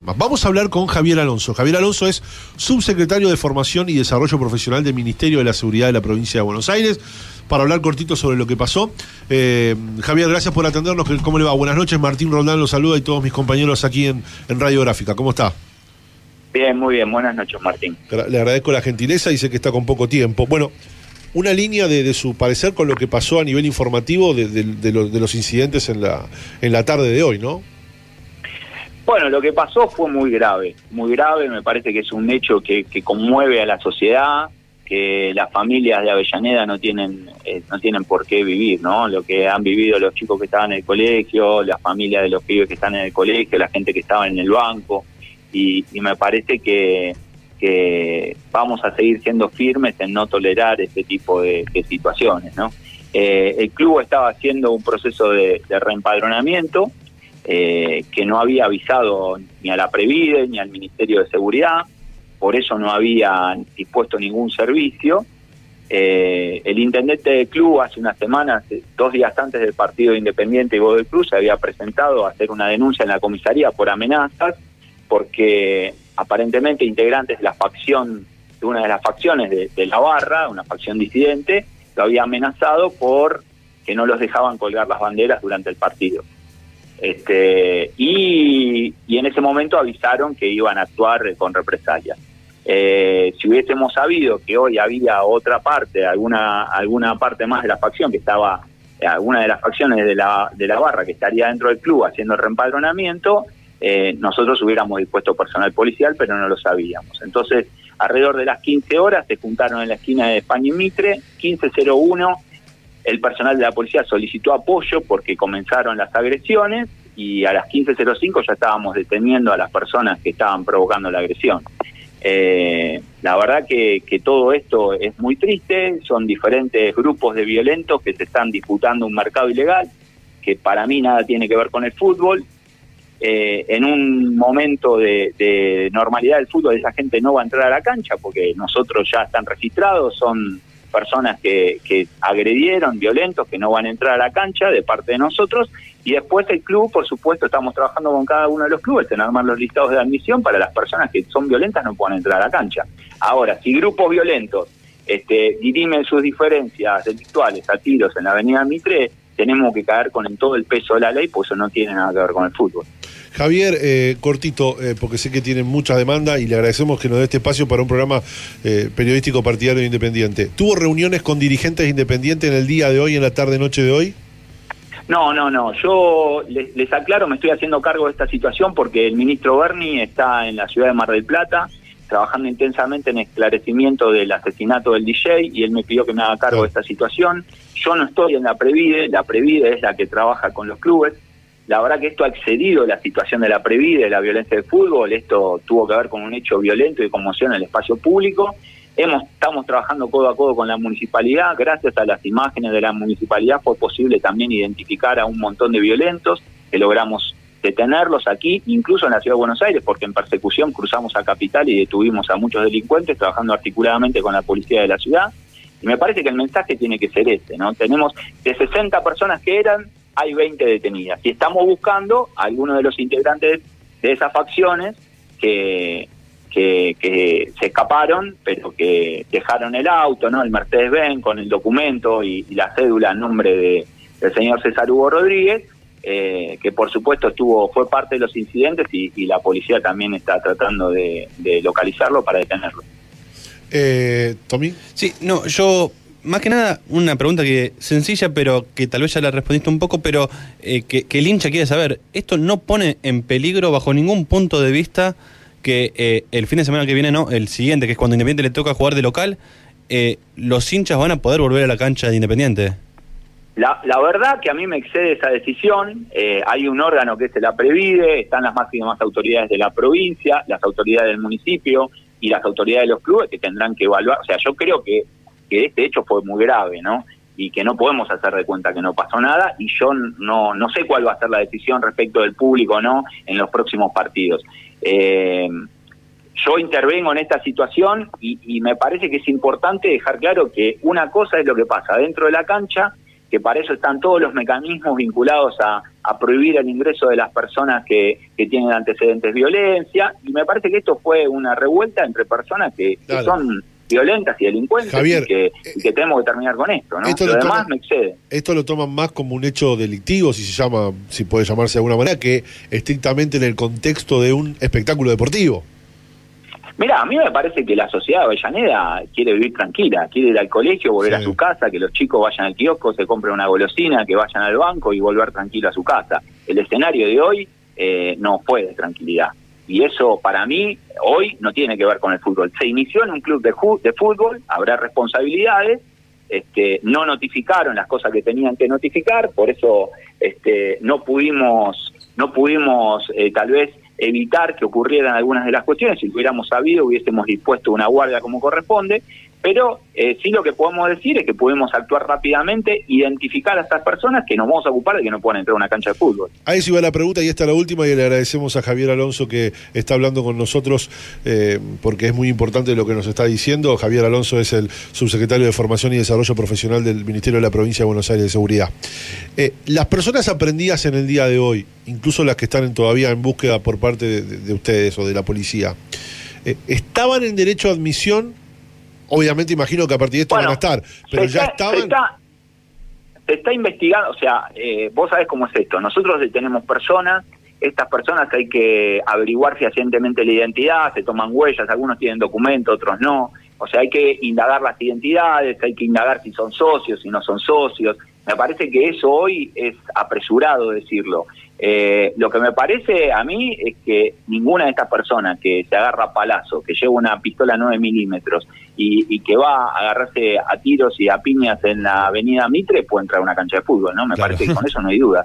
temas. Vamos a hablar con Javier Alonso. Javier Alonso es subsecretario de Formación y Desarrollo Profesional del Ministerio de la Seguridad de la Provincia de Buenos Aires, para hablar cortito sobre lo que pasó. Javier, gracias por atendernos. ¿Cómo le va? Buenas noches. Martín Roldán lo saluda y todos mis compañeros aquí en Radiográfica. ¿Cómo está? Bien, muy bien. Buenas noches, Martín. Le agradezco la gentileza y sé que está con poco tiempo. Bueno, una línea de su parecer con lo que pasó a nivel informativo de los incidentes en la tarde de hoy, ¿no? Bueno, lo que pasó fue muy grave, me parece que es un hecho que conmueve a la sociedad, que las familias de Avellaneda no tienen por qué vivir, ¿no? Lo que han vivido los chicos que estaban en el colegio, las familias de los pibes que están en el colegio, la gente que estaba en el banco, y me parece que vamos a seguir siendo firmes en no tolerar este tipo de situaciones, ¿no? El club estaba haciendo un proceso de reempadronamiento que no había avisado ni a la Previde ni al Ministerio de Seguridad, por eso no había dispuesto ningún servicio. El intendente del club hace unas semanas, 2 días antes del partido de Independiente y Godoy Cruz, se había presentado a hacer una denuncia en la comisaría por amenazas, porque aparentemente integrantes de la facción, de una de las facciones de la barra, una facción disidente, lo había amenazado por que no los dejaban colgar las banderas durante el partido. Y en ese momento avisaron que iban a actuar con represalias. Si hubiésemos sabido que hoy había otra parte, alguna parte más de la facción que estaba, alguna de las facciones de la barra que estaría dentro del club haciendo el reempadronamiento, nosotros hubiéramos dispuesto personal policial, pero no lo sabíamos. Entonces, alrededor de las 15 horas se juntaron en la esquina de España y Mitre, 15:01, el personal de la policía solicitó apoyo porque comenzaron las agresiones y a las 15:05 ya estábamos deteniendo a las personas que estaban provocando la agresión. La verdad que todo esto es muy triste, son diferentes grupos de violentos que se están disputando un mercado ilegal, que para mí nada tiene que ver con el fútbol. En un momento de normalidad del fútbol esa gente no va a entrar a la cancha porque nosotros ya están registrados, son personas que agredieron, violentos, que no van a entrar a la cancha de parte de nosotros, y después el club, por supuesto, estamos trabajando con cada uno de los clubes en armar los listados de admisión para las personas que son violentas no puedan entrar a la cancha. Ahora, si grupos violentos dirimen sus diferencias delictuales a tiros en la avenida Mitre, tenemos que caer con todo el peso de la ley, pues eso no tiene nada que ver con el fútbol. Javier, cortito, porque sé que tienen mucha demanda y le agradecemos que nos dé este espacio para un programa periodístico partidario independiente. ¿Tuvo reuniones con dirigentes independientes en el día de hoy, en la tarde-noche de hoy? No. Yo les aclaro, me estoy haciendo cargo de esta situación porque el ministro Berni está en la ciudad de Mar del Plata trabajando intensamente en esclarecimiento del asesinato del DJ y él me pidió que me haga cargo de esta situación. Yo no estoy en la Previde es la que trabaja con los clubes. La verdad que esto ha excedido la situación de la Previde, la violencia del fútbol, esto tuvo que ver con un hecho violento y de conmoción en el espacio público. Estamos trabajando codo a codo con la municipalidad, gracias a las imágenes de la municipalidad fue posible también identificar a un montón de violentos, que logramos detenerlos aquí, incluso en la Ciudad de Buenos Aires, porque en persecución cruzamos a Capital y detuvimos a muchos delincuentes, trabajando articuladamente con la policía de la ciudad, y me parece que el mensaje tiene que ser este, ¿no? Tenemos de 60 personas que eran, hay 20 detenidas, y estamos buscando a algunos de los integrantes de esas facciones que se escaparon, pero que dejaron el auto, ¿no? El Mercedes-Benz con el documento y la cédula en nombre del señor César Hugo Rodríguez, que por supuesto fue parte de los incidentes y la policía también está tratando de localizarlo para detenerlo. ¿Tommy? Sí, no, yo... Más que nada, una pregunta que sencilla, pero que tal vez ya la respondiste un poco, pero que el hincha quiere saber. ¿Esto no pone en peligro bajo ningún punto de vista que el fin de semana que viene, no, el siguiente, que es cuando Independiente le toca jugar de local, los hinchas van a poder volver a la cancha de Independiente? La verdad que a mí me excede esa decisión. Hay un órgano que es la Previde, están las máximas autoridades de la provincia, las autoridades del municipio y las autoridades de los clubes que tendrán que evaluar. O sea, yo creo que este hecho fue muy grave, ¿no? Y que no podemos hacer de cuenta que no pasó nada, y yo no sé cuál va a ser la decisión respecto del público o no en los próximos partidos. Yo intervengo en esta situación y me parece que es importante dejar claro que una cosa es lo que pasa dentro de la cancha, que para eso están todos los mecanismos vinculados a a prohibir el ingreso de las personas que tienen antecedentes de violencia, y me parece que esto fue una revuelta entre personas que son violentas y delincuentes, Javier, y que tenemos que terminar con esto, ¿no? Lo demás me excede. Esto lo toman más como un hecho delictivo, si puede llamarse de alguna manera, que estrictamente en el contexto de un espectáculo deportivo. Mira, a mí me parece que la sociedad de Avellaneda quiere vivir tranquila, quiere ir al colegio, volver a su casa, que los chicos vayan al kiosco, se compren una golosina, que vayan al banco y volver tranquilo a su casa. El escenario de hoy no fue de tranquilidad. Y eso, para mí, hoy no tiene que ver con el fútbol. Se inició en un club de fútbol, habrá responsabilidades, no notificaron las cosas que tenían que notificar, por eso no pudimos tal vez evitar que ocurrieran algunas de las cuestiones. Si lo hubiéramos sabido, hubiésemos dispuesto una guardia como corresponde, pero sí lo que podemos decir es que podemos actuar rápidamente, identificar a estas personas, que nos vamos a ocupar de que no puedan entrar a una cancha de fútbol. Ahí sí va la pregunta, y esta es la última, y le agradecemos a Javier Alonso que está hablando con nosotros, porque es muy importante lo que nos está diciendo. Javier Alonso es el subsecretario de Formación y Desarrollo Profesional del Ministerio de la Provincia de Buenos Aires de Seguridad. Las personas aprendidas en el día de hoy, incluso las que están todavía en búsqueda por parte de ustedes o de la policía, ¿estaban en derecho a admisión? Obviamente imagino que a partir de esto van a estar, pero ya estaban... Se está investigando, o sea, vos sabés cómo es esto. Nosotros detenemos personas, estas personas hay que averiguar fehacientemente la identidad, se toman huellas, algunos tienen documentos, otros no. O sea, hay que indagar las identidades, hay que indagar si son socios, si no son socios. Me parece que eso hoy es apresurado decirlo. Lo que me parece a mí es que ninguna de estas personas que se agarra a palazo, que lleva una pistola 9 milímetros y que va a agarrarse a tiros y a piñas en la avenida Mitre puede entrar a una cancha de fútbol, ¿no? Me parece que con eso no hay duda.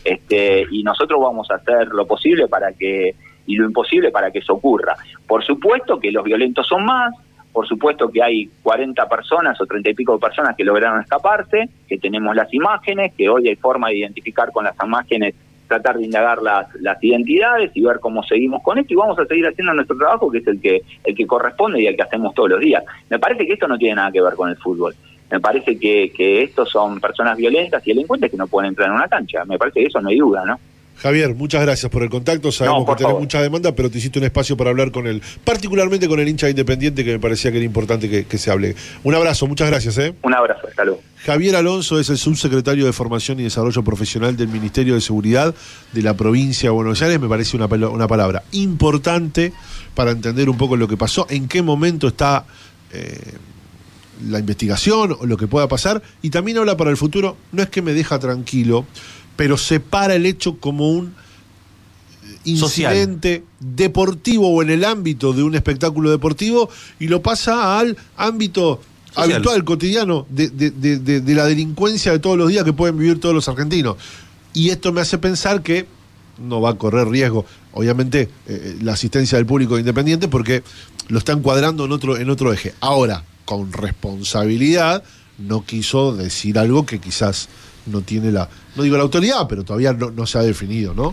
Y nosotros vamos a hacer lo posible y lo imposible para que eso ocurra. Por supuesto que los violentos son más, por supuesto que hay 40 personas o 30 y pico de personas que lograron escaparse, que tenemos las imágenes, que hoy hay forma de identificar con las imágenes, tratar de indagar las identidades y ver cómo seguimos con esto, y vamos a seguir haciendo nuestro trabajo, que es el que corresponde y el que hacemos todos los días. Me parece que esto no tiene nada que ver con el fútbol. Me parece que estos son personas violentas y delincuentes que no pueden entrar en una cancha. Me parece que eso no hay duda, ¿no? Javier, muchas gracias por el contacto. Sabemos que tenés mucha demanda, pero te hiciste un espacio para hablar con él, particularmente con el hincha Independiente, que me parecía que era importante que se hable. Un abrazo, muchas gracias. Un abrazo, hasta luego. Javier Alonso es el subsecretario de Formación y Desarrollo Profesional del Ministerio de Seguridad de la provincia de Buenos Aires. Me parece una palabra importante para entender un poco lo que pasó, en qué momento está la investigación o lo que pueda pasar, y también habla para el futuro. No es que me deja tranquilo, pero separa el hecho como un incidente deportivo o en el ámbito de un espectáculo deportivo, y lo pasa al ámbito social, habitual, cotidiano, de la delincuencia de todos los días que pueden vivir todos los argentinos. Y esto me hace pensar que no va a correr riesgo, obviamente, la asistencia del público Independiente, porque lo está encuadrando en otro eje. Ahora, con responsabilidad, no quiso decir algo que quizás no tiene no digo la autoridad, pero todavía no se ha definido, ¿no?